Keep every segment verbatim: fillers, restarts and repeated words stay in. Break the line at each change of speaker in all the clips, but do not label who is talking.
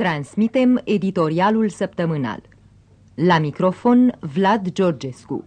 Transmitem editorialul săptămânal. La microfon Vlad Georgescu.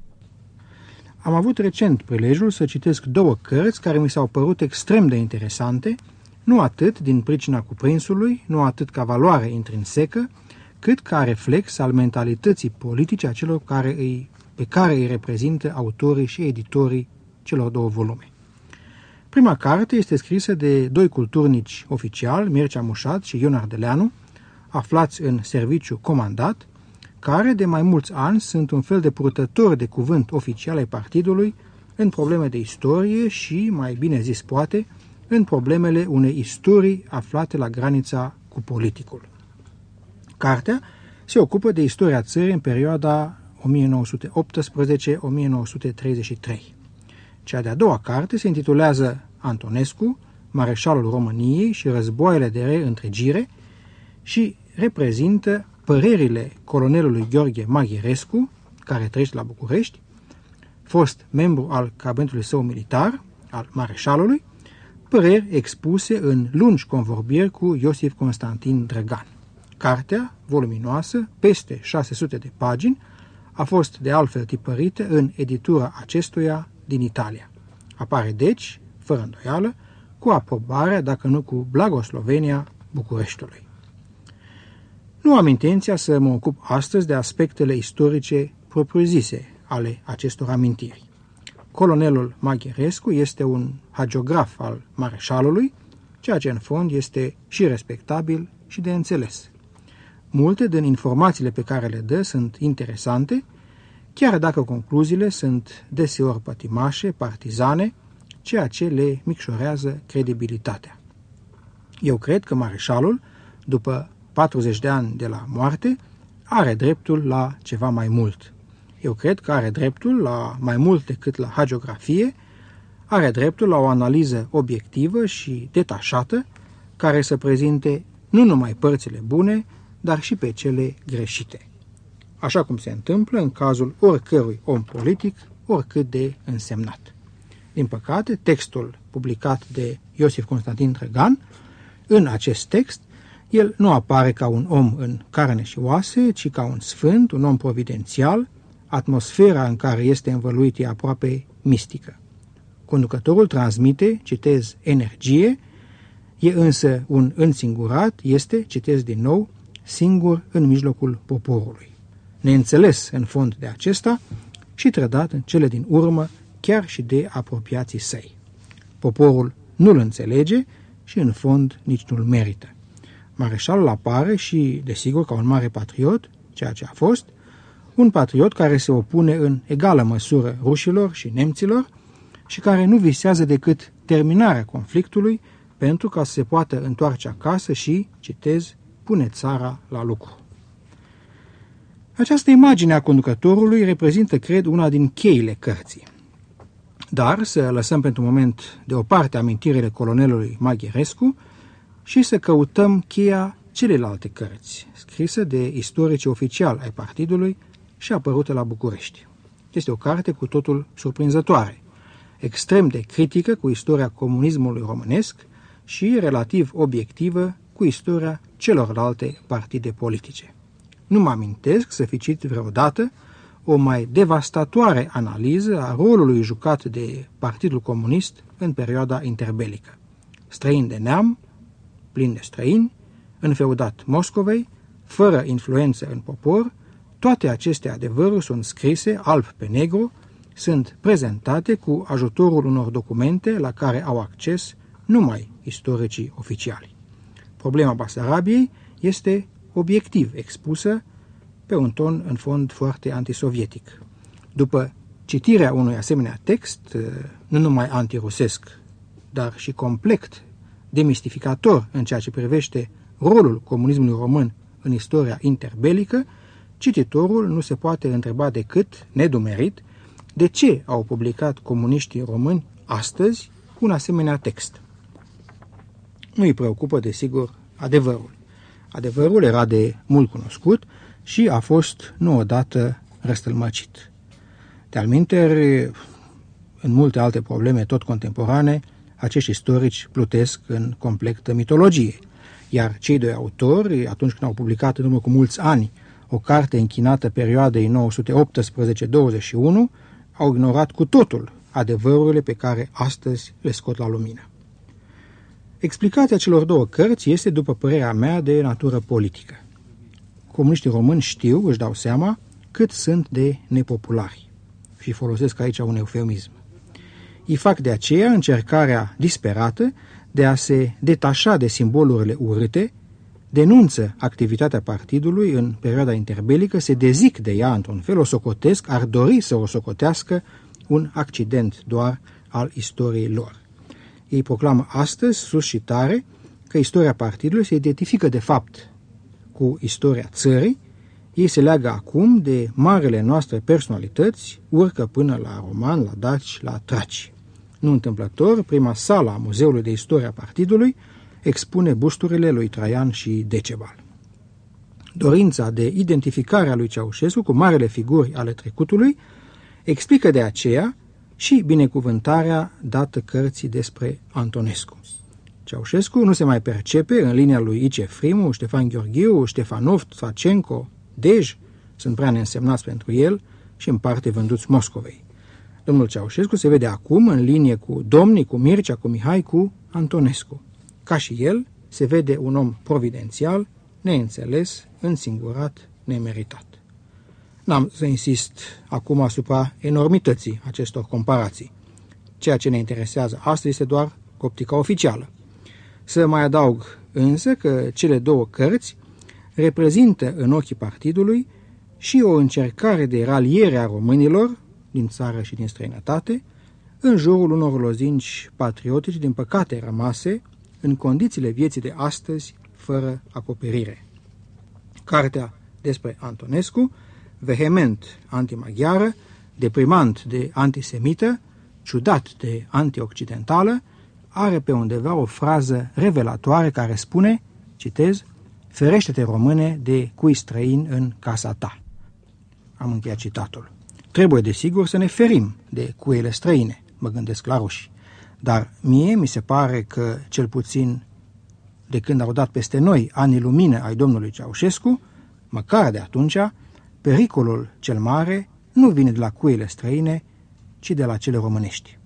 Am avut recent prilejul să citesc două cărți care mi s-au părut extrem de interesante, nu atât din pricina cuprinsului, nu atât ca valoare intrinsecă, cât ca reflex al mentalității politice a celor care îi, pe care îi reprezintă autorii și editorii celor două volume. Prima carte este scrisă de doi culturnici oficiali, Mircea Mușat și Ion Ardeleanu, aflați în serviciu comandat, care de mai mulți ani sunt un fel de purtători de cuvânt oficial ai partidului în probleme de istorie și, mai bine zis poate, în problemele unei istorii aflate la granița cu politicul. Cartea se ocupă de istoria țării în perioada o mie nouă sute optsprezece - o mie nouă sute treizeci și trei. Cea de-a doua carte se intitulează Antonescu, Mareșalul României și războaiele de reîntregire și reprezintă părerile colonelului Gheorghe Maghirescu, care trăiește la București, fost membru al cabinetului său militar, al mareșalului, păreri expuse în lungi convorbieri cu Iosif Constantin Drăgan. Cartea, voluminoasă, peste șase sute de pagini, a fost de altfel tipărită în editura acestuia din Italia. Apare deci, fără îndoială, cu aprobarea, dacă nu cu blagoslovenia Bucureștiului. Nu am intenția să mă ocup astăzi de aspectele istorice propriu-zise ale acestor amintiri. Colonelul Maghirescu este un hagiograf al mareșalului, ceea ce în fond este și respectabil și de înțeles. Multe din informațiile pe care le dă sunt interesante, chiar dacă concluziile sunt deseori pătimașe, partizane, ceea ce le micșorează credibilitatea. Eu cred că mareșalul, după patruzeci de ani de la moarte, are dreptul la ceva mai mult. Eu cred că are dreptul la mai mult decât la hagiografie, are dreptul la o analiză obiectivă și detașată, care să prezinte nu numai părțile bune, dar și pe cele greșite. Așa cum se întâmplă în cazul oricărui om politic, oricât de însemnat. Din păcate, textul publicat de Iosif Constantin Drăgan, în acest text, el nu apare ca un om în carne și oase, ci ca un sfânt, un om providențial. Atmosfera în care este învăluit e aproape mistică. Conducătorul transmite, citez, energie, e însă un însingurat, este, citez din nou, singur în mijlocul poporului. Neînțeles în fond de acesta și trădat în cele din urmă chiar și de apropiații săi. Poporul nu-l înțelege și în fond nici nu-l merită. Mareșalul apare și, desigur, ca un mare patriot, ceea ce a fost, un patriot care se opune în egală măsură rușilor și nemților și care nu visează decât terminarea conflictului pentru ca să se poată întoarce acasă și, citez, pune țara la lucru. Această imagine a conducătorului reprezintă, cred, una din cheile cărții. Dar să lăsăm pentru moment deoparte amintirile colonelului Maghirescu și să căutăm cheia celelalte cărți, scrisă de istorici oficiali ai partidului și apărută la București. Este o carte cu totul surprinzătoare, extrem de critică cu istoria comunismului românesc și relativ obiectivă cu istoria celorlalte partide politice. Nu mă amintesc să fi citit vreodată o mai devastatoare analiză a rolului jucat de Partidul Comunist în perioada interbelică. Străin de neam, plin de străini, înfeudat Moscovei, fără influență în popor, toate aceste adevăruri sunt scrise alb pe negru, sunt prezentate cu ajutorul unor documente la care au acces numai istoricii oficiali. Problema Basarabiei este obiectiv expusă pe un ton în fond foarte antisovietic. După citirea unui asemenea text, nu numai antirusesc, dar și complet demistificator în ceea ce privește rolul comunismului român în istoria interbelică, cititorul nu se poate întreba decât, nedumerit, de ce au publicat comuniștii români astăzi un asemenea text. Nu îi preocupă, desigur, adevărul. Adevărul era de mult cunoscut și a fost nu odată răstălmăcit. De-al minteri, în multe alte probleme tot contemporane, acești istorici plutesc în completă mitologie. iar cei doi autori, atunci când au publicat în urmă cu mulți ani o carte închinată perioadei nouă sute optsprezece douăzeci și unu, au ignorat cu totul adevărurile pe care astăzi le scot la lumină. Explicația celor două cărți este, după părerea mea, de natură politică. Comuniștii români știu, își dau seama, cât sunt de nepopulari. Și folosesc aici un eufemism. Ei fac de aceea încercarea disperată de a se detașa de simbolurile urâte, denunță activitatea partidului în perioada interbelică, se dezic de ea într-un fel, o socotesc, ar dori să o socotească un accident doar al istoriei lor. Ei proclamă astăzi, sus și tare, că istoria partidului se identifică de fapt cu istoria țării. Ei se leagă acum de marele noastre personalități, urcă până la romani, la daci, la traci. Nu întâmplător, prima sală a Muzeului de Istoria Partidului expune busturile lui Traian și Decebal. Dorința de identificare a lui Ceaușescu cu marele figuri ale trecutului explică de aceea și binecuvântarea dată cărții despre Antonescu. Ceaușescu nu se mai percepe în linia lui I C. Frimu, Ștefan Gheorghiu, Ștefanov, Tfacenco, Dej, sunt prea neînsemnați pentru el și în parte vânduți Moscovei. Domnul Ceaușescu se vede acum în linie cu domnii, cu Mircea, cu Mihai, cu Antonescu. Ca și el, se vede un om providențial, neînțeles, însingurat, nemeritat. N-am să insist acum asupra enormității acestor comparații. Ceea ce ne interesează astăzi este doar optica oficială. Să mai adaug însă că cele două cărți reprezintă în ochii partidului și o încercare de raliere a românilor din țară și din străinătate în jurul unor lozinci patriotici, din păcate rămase în condițiile vieții de astăzi fără acoperire. Cartea despre Antonescu, vehement antimaghiară, deprimant de antisemită, ciudat de antioccidentală, are pe undeva o frază revelatoare care spune, citez, ferește-te, române, de cui străin în casa ta. Am încheiat citatul. Trebuie, desigur, să ne ferim de cuiele străine, mă gândesc la ruși. Dar mie mi se pare că, cel puțin de când au dat peste noi anii lumină ai domnului Ceaușescu, măcar de atunci, pericolul cel mare nu vine de la cuiele străine, ci de la cele românești.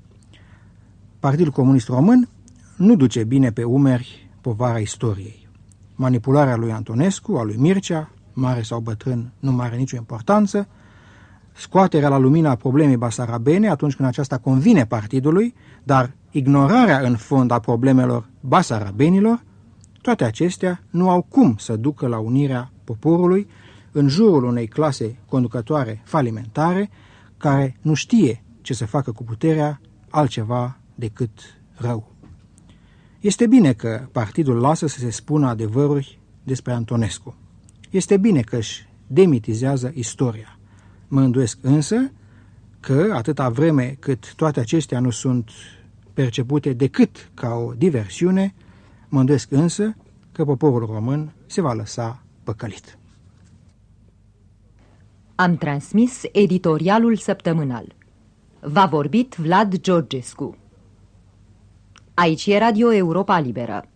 Partidul Comunist Român nu duce bine pe umeri povara istoriei. Manipularea lui Antonescu, a lui Mircea, mare sau bătrân, nu are nicio importanță, scoaterea la lumină a problemei basarabene atunci când aceasta convine partidului, dar ignorarea în fond a problemelor basarabenilor, toate acestea nu au cum să ducă la unirea poporului în jurul unei clase conducătoare falimentare care nu știe ce să facă cu puterea altceva decât rău. Este bine că partidul lasă să se spună adevăruri despre Antonescu. Este bine că își demitizează istoria. Mă îndoiesc însă că, atâta vreme cât toate acestea nu sunt percepute decât ca o diversiune, mă îndoiesc însă că poporul român se va lăsa păcălit.
Am transmis editorialul săptămânal. V-a vorbit Vlad Georgescu. Aici e Radio Europa Liberă.